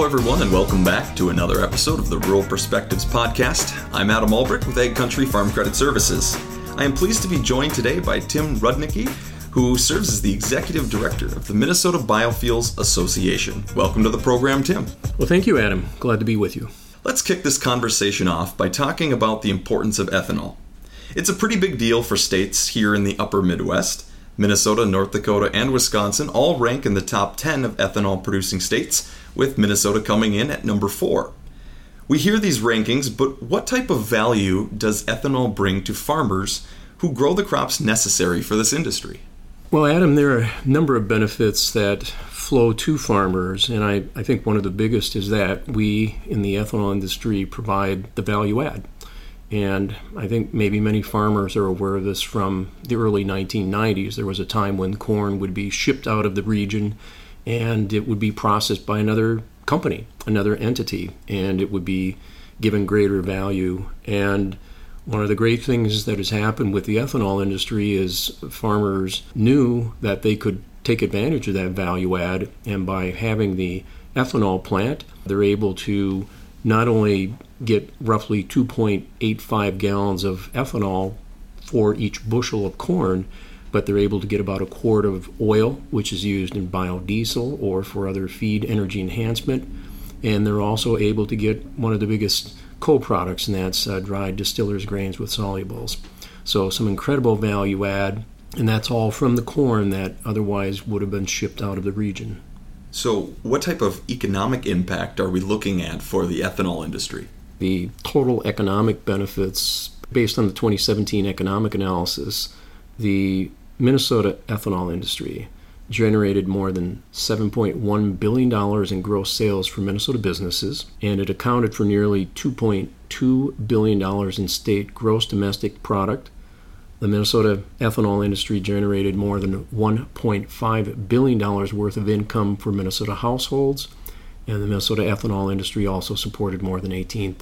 everyone, and welcome back to another episode of the Rural Perspectives Podcast. I'm Adam Albrecht with Ag Country Farm Credit Services. I am pleased to be joined today by Tim Rudnicki, who serves as the Executive Director of the Minnesota Biofuels Association. Welcome to the program, Tim. Well, thank you, Adam. Glad to be with you. Let's kick this conversation off by talking about the importance of ethanol. It's a pretty big deal for states here in the upper Midwest. Minnesota, North Dakota, and Wisconsin all rank in the top 10 of ethanol-producing states, with Minnesota coming in at number 4. We hear these rankings, but what type of value does ethanol bring to farmers who grow the crops necessary for this industry? Well, Adam, there are a number of benefits that flow to farmers, and I think one of the biggest is that we in the ethanol industry provide the value add. And I think maybe many farmers are aware of this from the early 1990s. There was a time when corn would be shipped out of the region and it would be processed by another company, another entity, and it would be given greater value. And one of the great things that has happened with the ethanol industry is farmers knew that they could take advantage of that value add, and by having the ethanol plant, they're able to not only get roughly 2.85 gallons of ethanol for each bushel of corn, but they're able to get about a quart of oil, which is used in biodiesel or for other feed energy enhancement. And they're also able to get one of the biggest co-products, and that's dried distillers grains with solubles. So some incredible value add, and that's all from the corn that otherwise would have been shipped out of the region. So what type of economic impact are we looking at for the ethanol industry? The total economic benefits, based on the 2017 economic analysis, the Minnesota ethanol industry generated more than $7.1 billion in gross sales for Minnesota businesses, and it accounted for nearly $2.2 billion in state gross domestic product. The Minnesota ethanol industry generated more than $1.5 billion worth of income for Minnesota households, and the Minnesota ethanol industry also supported more than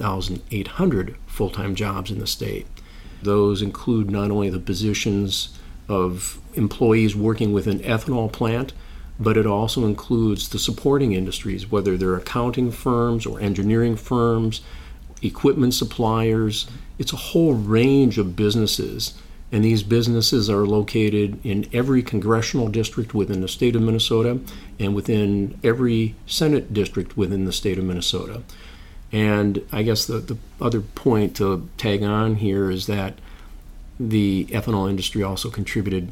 18,800 full-time jobs in the state. Those include not only the positions of employees working with an ethanol plant, but it also includes the supporting industries, whether they're accounting firms or engineering firms, equipment suppliers. It's a whole range of businesses. And these businesses are located in every congressional district within the state of Minnesota and within every Senate district within the state of Minnesota. And I guess the other point to tag on here is that the ethanol industry also contributed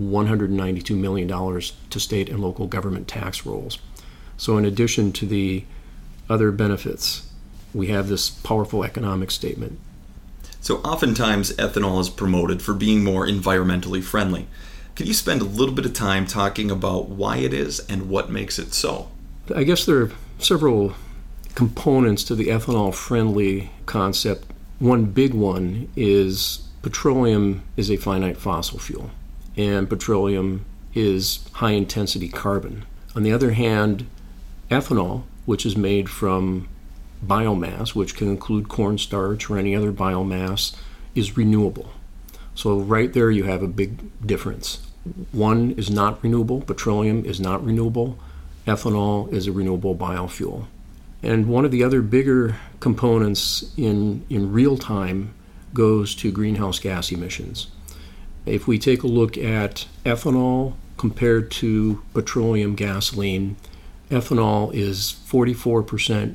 $192 million to state and local government tax rolls. So in addition to the other benefits, we have this powerful economic statement. So oftentimes ethanol is promoted for being more environmentally friendly. Could you spend a little bit of time talking about why it is and what makes it so? I guess there are several components to the ethanol friendly concept. One big one is petroleum is a finite fossil fuel, and petroleum is high intensity carbon. On the other hand, ethanol, which is made from biomass, which can include cornstarch or any other biomass, is renewable. So right there you have a big difference. One is not renewable, petroleum is not renewable, ethanol is a renewable biofuel. And one of the other bigger components in real time goes to greenhouse gas emissions. If we take a look at ethanol compared to petroleum gasoline, ethanol is 44%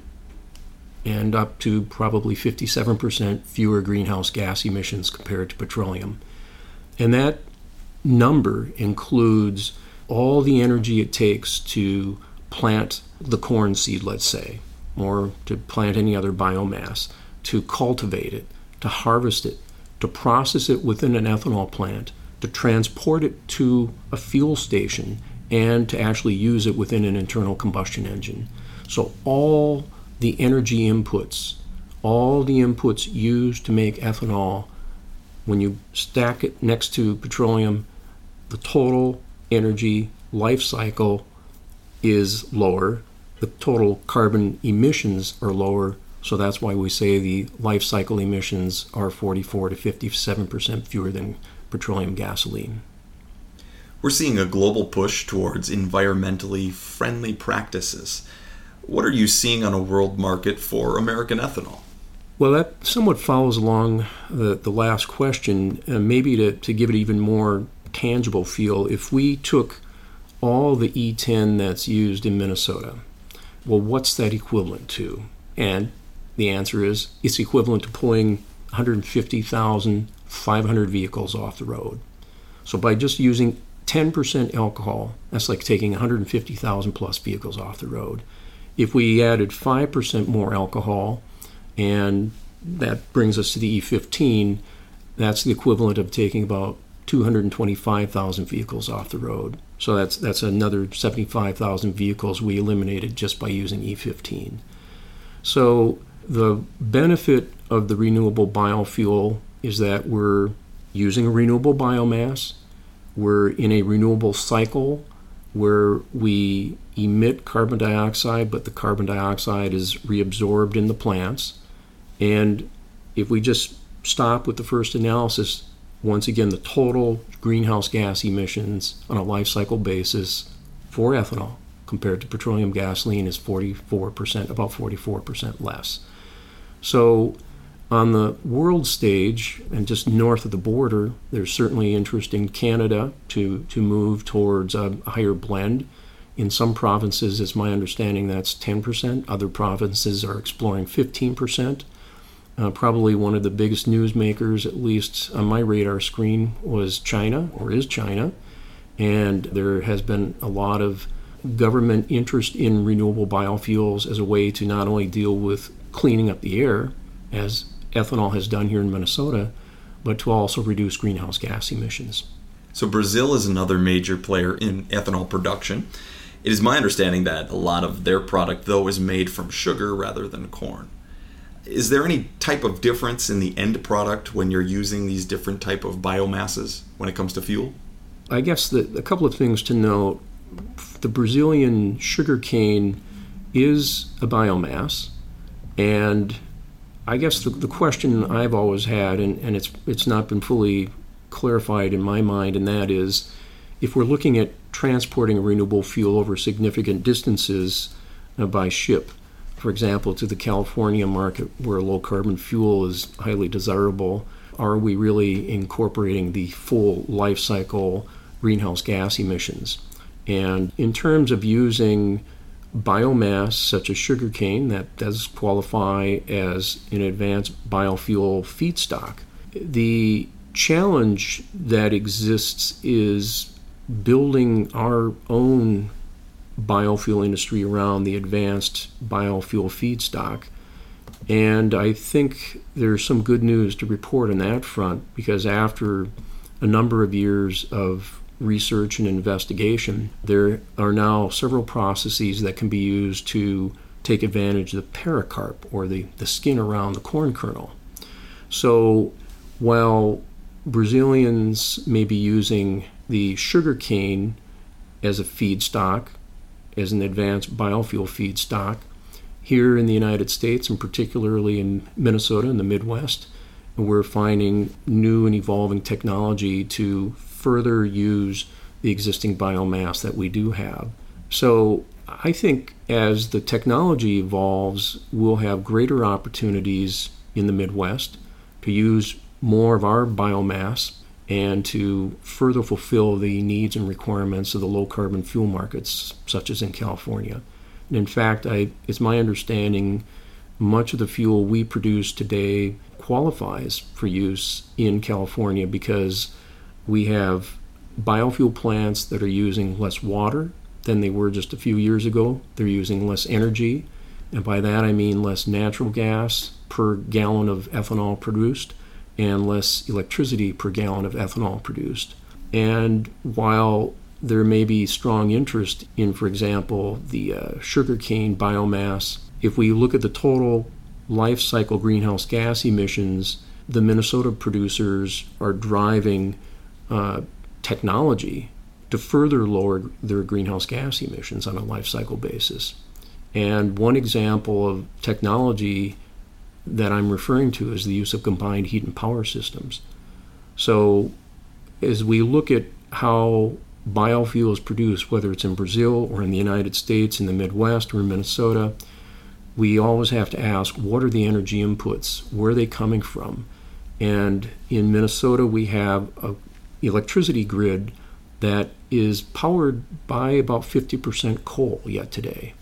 and up to probably 57% fewer greenhouse gas emissions compared to petroleum. And that number includes all the energy it takes to plant the corn seed, let's say, or to plant any other biomass, to cultivate it, to harvest it, to process it within an ethanol plant, to transport it to a fuel station, and to actually use it within an internal combustion engine. So all the energy inputs, all the inputs used to make ethanol, when you stack it next to petroleum, the total energy life cycle is lower. The total carbon emissions are lower, so that's why we say the life cycle emissions are 44 to 57% fewer than petroleum gasoline. We're seeing a global push towards environmentally friendly practices. What are you seeing on a world market for American ethanol? Well, that somewhat follows along the last question. Maybe to give it even more tangible feel, if we took all the E10 that's used in Minnesota, well, what's that equivalent to? And the answer is it's equivalent to pulling 150,500 vehicles off the road. So by just using 10% alcohol, that's like taking 150,000 plus vehicles off the road. If we added 5% more alcohol, and that brings us to the E15, that's the equivalent of taking about 225,000 vehicles off the road. So that's another 75,000 vehicles we eliminated just by using E15. So the benefit of the renewable biofuel is that we're using a renewable biomass, we're in a renewable cycle where we emit carbon dioxide, but the carbon dioxide is reabsorbed in the plants. And if we just stop with the first analysis, once again, the total greenhouse gas emissions on a life cycle basis for ethanol compared to petroleum gasoline is 44%, about 44% less. So on the world stage and just north of the border, there's certainly interest in Canada to move towards a higher blend. In some provinces, it's my understanding that's 10%. Other provinces are exploring 15%. Probably one of the biggest newsmakers, at least on my radar screen, was China, or is China. And there has been a lot of government interest in renewable biofuels as a way to not only deal with cleaning up the air, as ethanol has done here in Minnesota, but to also reduce greenhouse gas emissions. So Brazil is another major player in ethanol production. It is my understanding that a lot of their product, though, is made from sugar rather than corn. Is there any type of difference in the end product when you're using these different type of biomasses when it comes to fuel? I guess a couple of things to note. The Brazilian sugarcane is a biomass, and I guess the question I've always had, and it's not been fully clarified in my mind, and that is, if we're looking at transporting a renewable fuel over significant distances by ship, for example, to the California market where low carbon fuel is highly desirable, are we really incorporating the full life cycle greenhouse gas emissions? And in terms of using biomass such as sugarcane that does qualify as an advanced biofuel feedstock, the challenge that exists is building our own biofuel industry around the advanced biofuel feedstock. And I think there's some good news to report on that front, because after a number of years of research and investigation, there are now several processes that can be used to take advantage of the pericarp, or the skin around the corn kernel. So while Brazilians may be using the sugarcane as a feedstock, as an advanced biofuel feedstock, here in the United States, and particularly in Minnesota and the Midwest, we're finding new and evolving technology to further use the existing biomass that we do have. So I think as the technology evolves, we'll have greater opportunities in the Midwest to use more of our biomass and to further fulfill the needs and requirements of the low-carbon fuel markets, such as in California. And in fact, it's my understanding much of the fuel we produce today qualifies for use in California because we have biofuel plants that are using less water than they were just a few years ago. They're using less energy, and by that I mean less natural gas per gallon of ethanol produced, and less electricity per gallon of ethanol produced. And while there may be strong interest in, for example, the sugarcane biomass, if we look at the total life cycle greenhouse gas emissions, the Minnesota producers are driving technology to further lower their greenhouse gas emissions on a life cycle basis. And one example of technology that I'm referring to is the use of combined heat and power systems. So as we look at how biofuel is produced, whether it's in Brazil or in the United States, in the Midwest or in Minnesota, we always have to ask, what are the energy inputs? Where are they coming from? And in Minnesota, we have an electricity grid that is powered by about 50% coal yet today.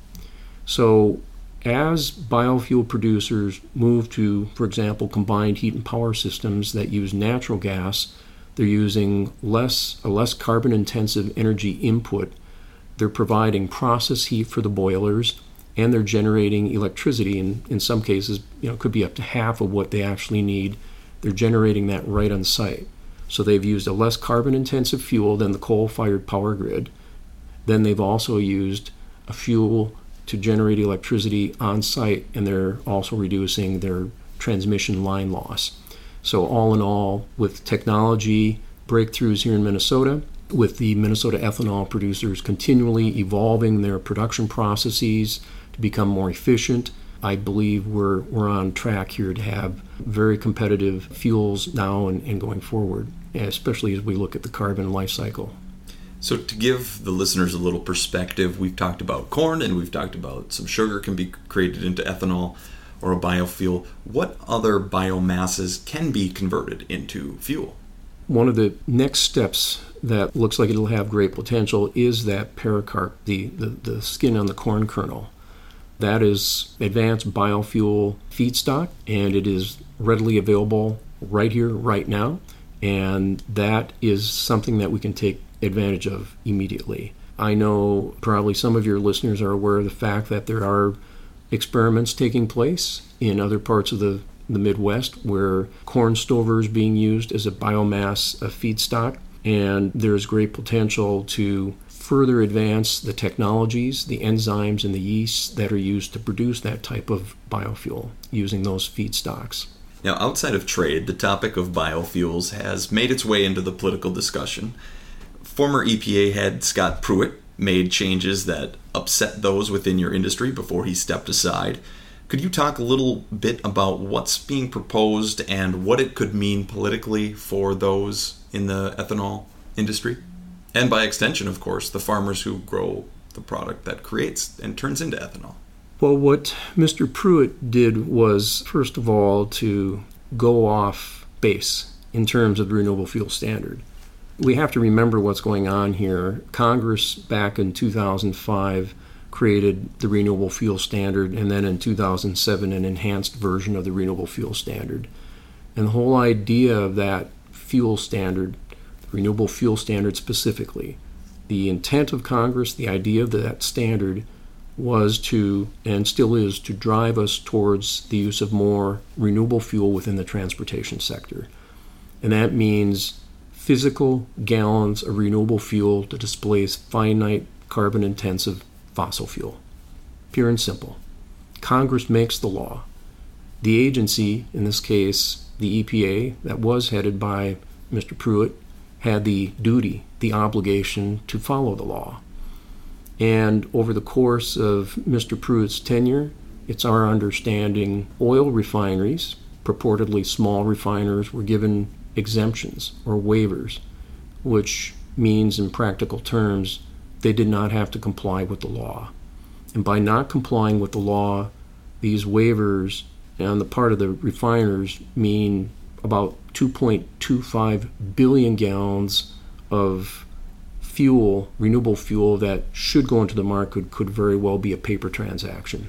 So as biofuel producers move to, for example, combined heat and power systems that use natural gas, they're using a less carbon-intensive energy input. They're providing process heat for the boilers, and they're generating electricity. In some cases, it could be up to half of what they actually need. They're generating that right on site. So they've used a less carbon-intensive fuel than the coal-fired power grid. Then they've also used a fuel to generate electricity on site, and they're also reducing their transmission line loss. So all in all, with technology breakthroughs here in Minnesota, with the Minnesota ethanol producers continually evolving their production processes to become more efficient, I believe we're on track here to have very competitive fuels now and going forward, especially as we look at the carbon life cycle. So to give the listeners a little perspective, we've talked about corn and we've talked about some sugar can be created into ethanol or a biofuel. What other biomasses can be converted into fuel? One of the next steps that looks like it'll have great potential is that pericarp, the skin on the corn kernel. That is advanced biofuel feedstock, and it is readily available right here, right now. And that is something that we can take advantage of immediately. I know probably some of your listeners are aware of the fact that there are experiments taking place in other parts of the Midwest where corn stover is being used as a biomass feedstock, and there's great potential to further advance the technologies, the enzymes, and the yeasts that are used to produce that type of biofuel using those feedstocks. Now, outside of trade, the topic of biofuels has made its way into the political discussion. Former EPA head Scott Pruitt made changes that upset those within your industry before he stepped aside. Could you talk a little bit about what's being proposed and what it could mean politically for those in the ethanol industry? And by extension, of course, the farmers who grow the product that creates and turns into ethanol. Well, what Mr. Pruitt did was, first of all, to go off base in terms of the renewable fuel standard. We have to remember what's going on here. Congress, back in 2005, created the renewable fuel standard, and then in 2007, an enhanced version of the renewable fuel standard. And the whole idea of that fuel standard, renewable fuel standard specifically, the intent of Congress, the idea of that standard was to, and still is, to drive us towards the use of more renewable fuel within the transportation sector. And that means physical gallons of renewable fuel to displace finite carbon-intensive fossil fuel. Pure and simple. Congress makes the law. The agency, in this case the EPA, that was headed by Mr. Pruitt, had the duty, the obligation to follow the law. And over the course of Mr. Pruitt's tenure, it's our understanding oil refineries, purportedly small refiners, were given exemptions or waivers, which means in practical terms they did not have to comply with the law. And by not complying with the law, these waivers on the part of the refiners mean about 2.25 billion gallons of fuel, renewable fuel, that should go into the market could very well be a paper transaction.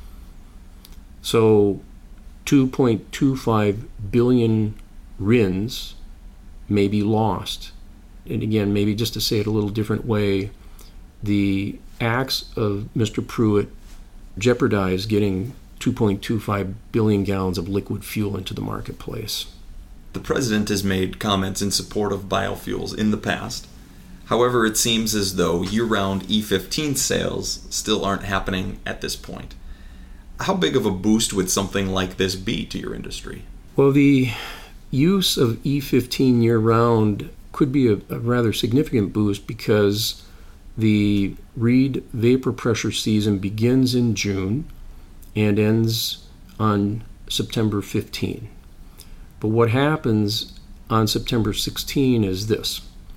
So 2.25 billion RINs may be lost. And again, maybe just to say it a little different way, the acts of Mr. Pruitt jeopardized getting 2.25 billion gallons of liquid fuel into the marketplace. The president has made comments in support of biofuels in the past. However, it seems as though year-round E15 sales still aren't happening at this point. How big of a boost would something like this be to your industry? Well, the use of E15 year-round could be a rather significant boost because the Reid vapor pressure season begins in June and ends on September 15. But what happens on September 16 is this.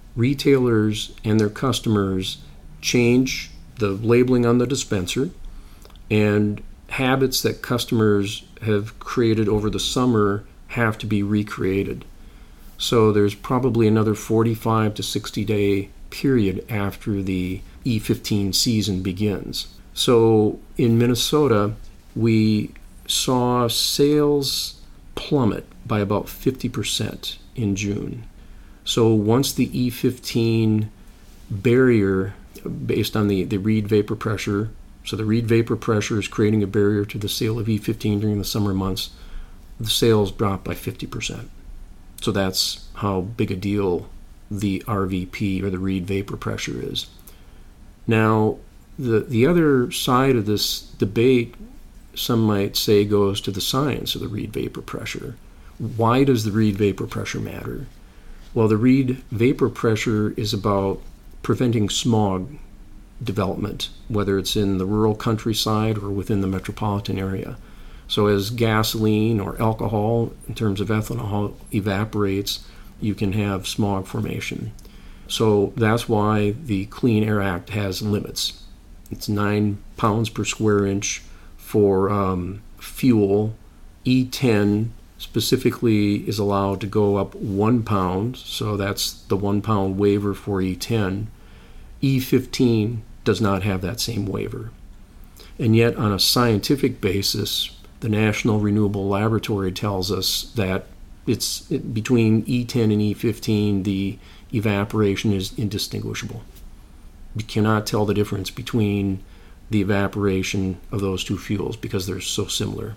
retailers and their customers change the labeling on the dispenser, and habits that customers have created over the summer have to be recreated. So there's probably another 45 to 60 day period after the E15 season begins. So in Minnesota, we saw sales plummet by about 50% in June. So once the E15 barrier, based on the Reid vapor pressure, so the Reid vapor pressure is creating a barrier to the sale of E15 during the summer months, the sales dropped by 50%. So that's how big a deal the RVP, or the Reid vapor pressure, is. Now, the other side of this debate, some might say, goes to the science of the Reid vapor pressure. Why does the Reid vapor pressure matter? Well, the Reid vapor pressure is about preventing smog development, whether it's in the rural countryside or within the metropolitan area. So as gasoline or alcohol, in terms of ethanol, evaporates, you can have smog formation. So that's why the Clean Air Act has limits. It's 9 pounds per square inch for fuel. E10 specifically is allowed to go up 1 pound, so that's the 1 pound waiver for E10. E15 does not have that same waiver. And yet, on a scientific basis, the National Renewable Laboratory tells us that between E10 and E15, the evaporation is indistinguishable. You cannot tell the difference between the evaporation of those two fuels because they're so similar.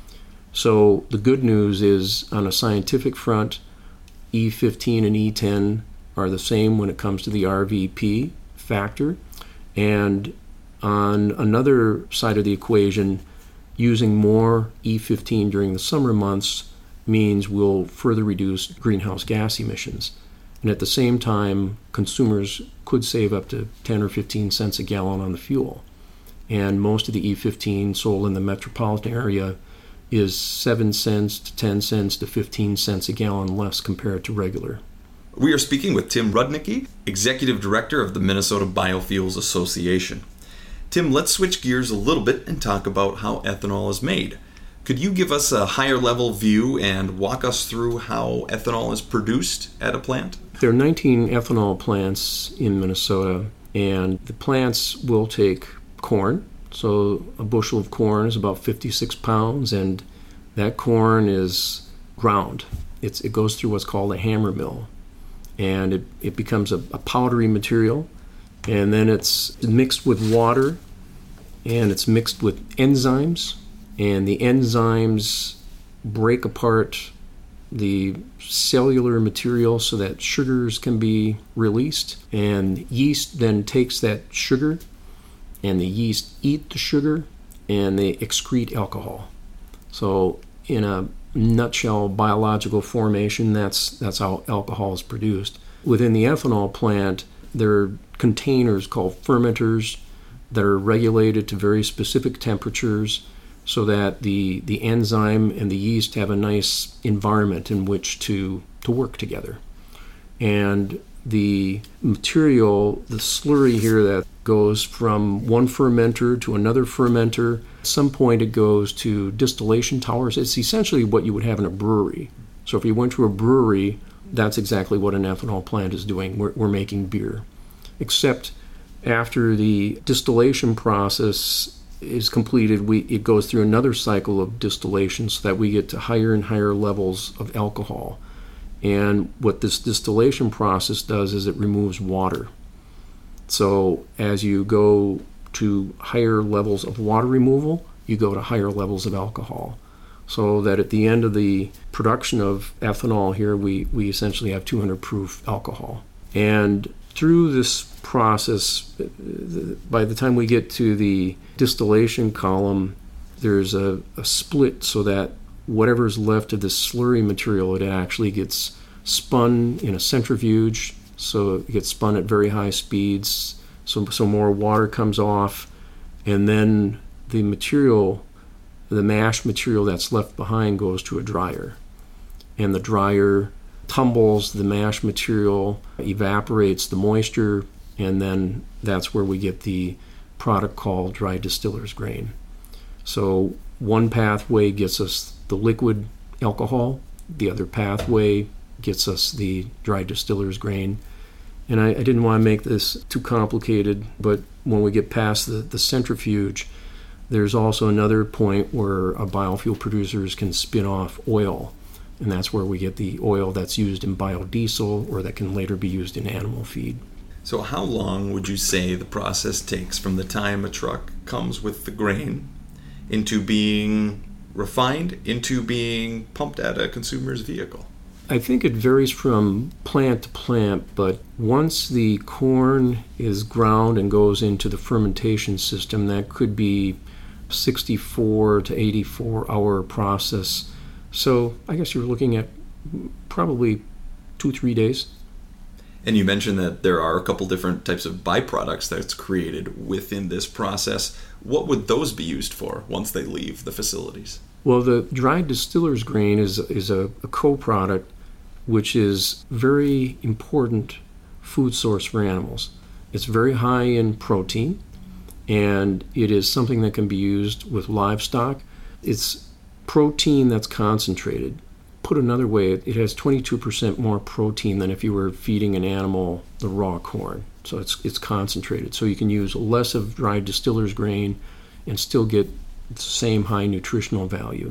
So the good news is, on a scientific front, E15 and E10 are the same when it comes to the RVP factor. And on another side of the equation, using more E15 during the summer months means we'll further reduce greenhouse gas emissions. And at the same time, consumers could save up to 10 or 15 cents a gallon on the fuel. And most of the E15 sold in the metropolitan area is 7 cents to 10 cents to 15 cents a gallon less compared to regular. We are speaking with Tim Rudnicki, Executive Director of the Minnesota Biofuels Association. Tim, let's switch gears a little bit and talk about how ethanol is made. Could you give us a higher level view and walk us through how ethanol is produced at a plant? There are 19 ethanol plants in Minnesota, and the plants will take corn. So a bushel of corn is about 56 pounds, and that corn is ground. It goes through what's called a hammer mill, and it becomes a powdery material, and then it's mixed with water, and it's mixed with enzymes, and the enzymes break apart the cellular material so that sugars can be released, and yeast then takes that sugar, and the yeast eat the sugar, and they excrete alcohol. So in a nutshell, biological formation, that's how alcohol is produced. Within the ethanol plant, there are containers called fermenters that are regulated to very specific temperatures so that the enzyme and the yeast have a nice environment in which to work together. And the material, the slurry here that goes from one fermenter to another fermenter, at some point it goes to distillation towers. It's essentially what you would have in a brewery. So if you went to a brewery, that's exactly what an ethanol plant is doing. We're making beer. Except after the distillation process is completed, it goes through another cycle of distillation so that we get to higher and higher levels of alcohol. And what this distillation process does is it removes water. So as you go to higher levels of water removal, you go to higher levels of alcohol. So that at the end of the production of ethanol here, we essentially have 200 proof alcohol. And through this process, by the time we get to the distillation column, there's a split so that whatever's left of this slurry material, it actually gets spun in a centrifuge. So it gets spun at very high speeds, so more water comes off, and then the material, the mash material that's left behind, goes to a dryer. And the dryer tumbles the mash material, evaporates the moisture, and then that's where we get the product called dry distiller's grain. So one pathway gets us the liquid alcohol, the other pathway gets us the dry distiller's grain. And I didn't want to make this too complicated, but when we get past the centrifuge, there's also another point where biofuel producers can spin off oil, and that's where we get the oil that's used in biodiesel or that can later be used in animal feed. So how long would you say the process takes from the time a truck comes with the grain into being refined, into being pumped at a consumer's vehicle? I think it varies from plant to plant, but once the corn is ground and goes into the fermentation system, that could be 64 to 84 hour process. So I guess you're looking at probably 2-3 days. And you mentioned that there are a couple different types of byproducts that's created within this process. What would those be used for once they leave the facilities? Well, the dry distiller's grain is a co-product which is very important food source for animals. It's very high in protein, and it is something that can be used with livestock. It's protein that's concentrated. Put another way, it has 22% more protein than if you were feeding an animal the raw corn. So it's concentrated. So you can use less of dry distiller's grain and still get the same high nutritional value.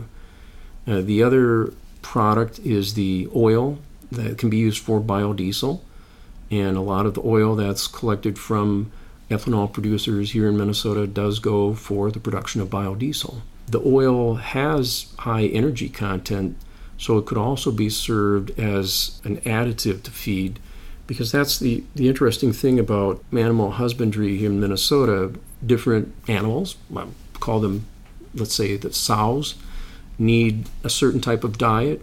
The other product is the oil that can be used for biodiesel, and a lot of the oil that's collected from ethanol producers here in Minnesota does go for the production of biodiesel. The oil has high energy content, so it could also be served as an additive to feed, because that's the interesting thing about animal husbandry here in Minnesota. Different animals, I call them, let's say the sows, need a certain type of diet,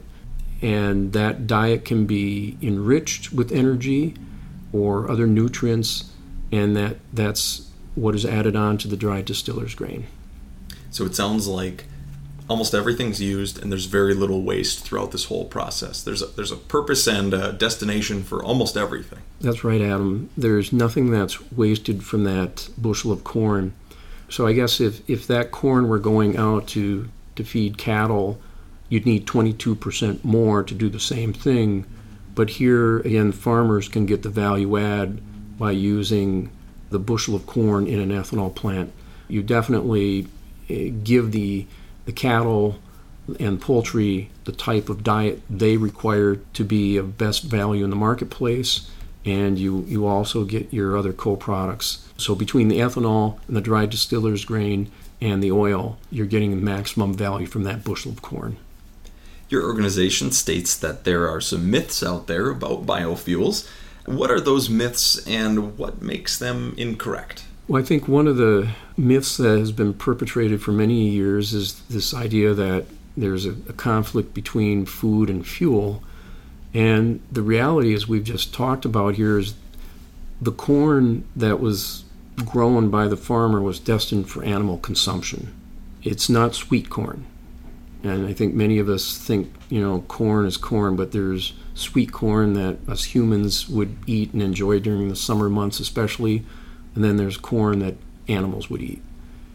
and that diet can be enriched with energy or other nutrients, and that's what is added on to the dry distiller's grain. So it sounds like almost everything's used and there's very little waste throughout this whole process. There's a purpose and a destination for almost everything. That's right, Adam. There's nothing that's wasted from that bushel of corn. So I guess if that corn were going out to feed cattle, you'd need 22% more to do the same thing. But here, again, farmers can get the value add by using the bushel of corn in an ethanol plant. You definitely give the cattle and poultry the type of diet they require to be of best value in the marketplace, and you also get your other co-products. So between the ethanol and the dry distiller's grain and the oil, you're getting the maximum value from that bushel of corn. Your organization states that there are some myths out there about biofuels. What are those myths and what makes them incorrect? Well, I think one of the myths that has been perpetrated for many years is this idea that there's a conflict between food and fuel. And the reality, as we've just talked about here, is the corn that was grown by the farmer was destined for animal consumption. It's not sweet corn. And I think many of us think, corn is corn, but there's sweet corn that us humans would eat and enjoy during the summer months especially, and then there's corn that animals would eat.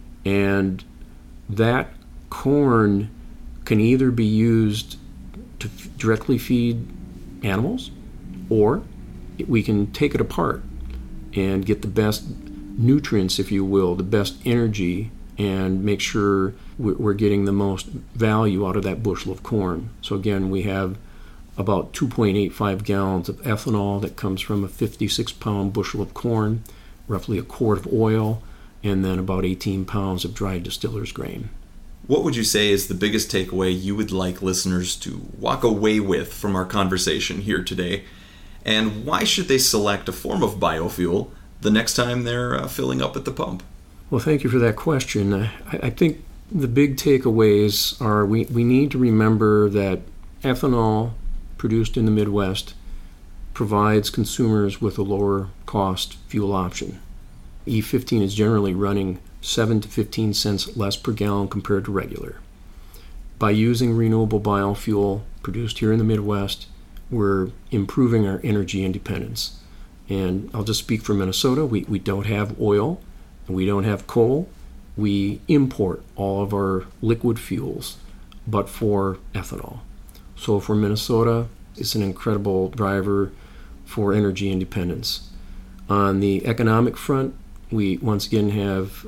And that corn can either be used to directly feed animals, or we can take it apart and get the best nutrients, if you will, the best energy, and make sure we're getting the most value out of that bushel of corn. So again, we have about 2.85 gallons of ethanol that comes from a 56-pound bushel of corn, roughly a quart of oil, and then about 18 pounds of dry distiller's grain. What would you say is the biggest takeaway you would like listeners to walk away with from our conversation here today? And why should they select a form of biofuel the next time they're filling up at the pump? Well, thank you for that question. I think the big takeaways are we need to remember that ethanol produced in the Midwest provides consumers with a lower cost fuel option. E15 is generally running 7 to 15 cents less per gallon compared to regular. By using renewable biofuel produced here in the Midwest, we're improving our energy independence. And I'll just speak for Minnesota. We don't have oil, and we don't have coal. We import all of our liquid fuels, but for ethanol. So for Minnesota, it's an incredible driver for energy independence. On the economic front, we once again have,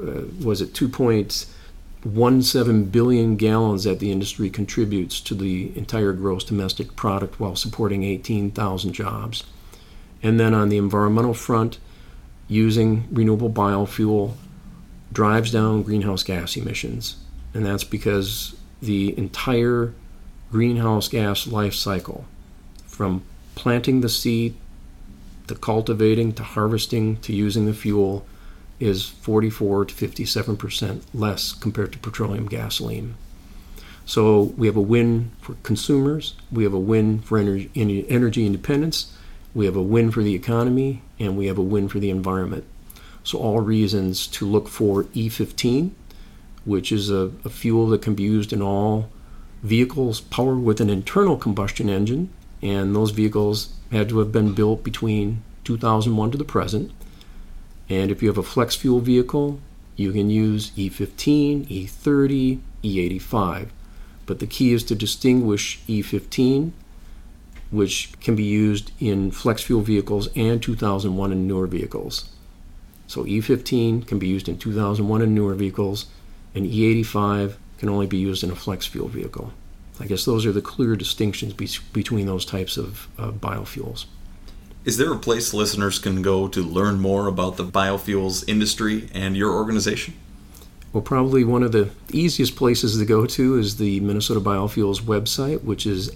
2.17 billion gallons that the industry contributes to the entire gross domestic product while supporting 18,000 jobs. And then on the environmental front, using renewable biofuel drives down greenhouse gas emissions. And that's because the entire greenhouse gas life cycle, from planting the seed to cultivating to harvesting to using the fuel, is 44 to 57% less compared to petroleum gasoline. So we have a win for consumers, we have a win for energy independence, we have a win for the economy, and we have a win for the environment. So all reasons to look for E15, which is a fuel that can be used in all vehicles powered with an internal combustion engine, and those vehicles had to have been built between 2001 to the present. And if you have a flex fuel vehicle, you can use E15, E30, E85. But the key is to distinguish E15, which can be used in flex fuel vehicles and 2001 and newer vehicles. So E15 can be used in 2001 and newer vehicles, and E85 can only be used in a flex fuel vehicle. I guess those are the clear distinctions between those types of biofuels. Is there a place listeners can go to learn more about the biofuels industry and your organization? Well, probably one of the easiest places to go to is the Minnesota Biofuels website, which is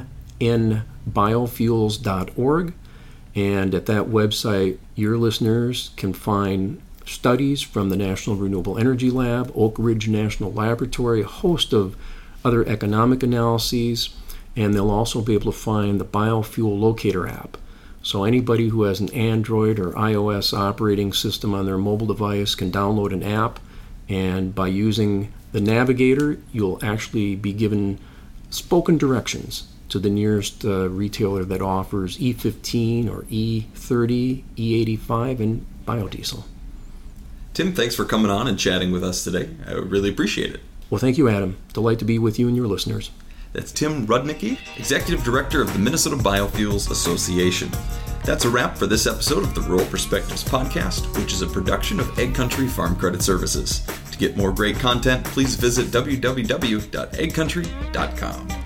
mnbiofuels.org. And at that website, your listeners can find studies from the National Renewable Energy Lab, Oak Ridge National Laboratory, a host of other economic analyses, and they'll also be able to find the Biofuel Locator app. So anybody who has an Android or iOS operating system on their mobile device can download an app, and by using the navigator, you'll actually be given spoken directions to the nearest retailer that offers E15 or E30, E85, and biodiesel. Tim, thanks for coming on and chatting with us today. I really appreciate it. Well, thank you, Adam. Delight to be with you and your listeners. That's Tim Rudnicki, Executive Director of the Minnesota Biofuels Association. That's a wrap for this episode of the Rural Perspectives Podcast, which is a production of AgCountry Farm Credit Services. To get more great content, please visit www.agcountry.com.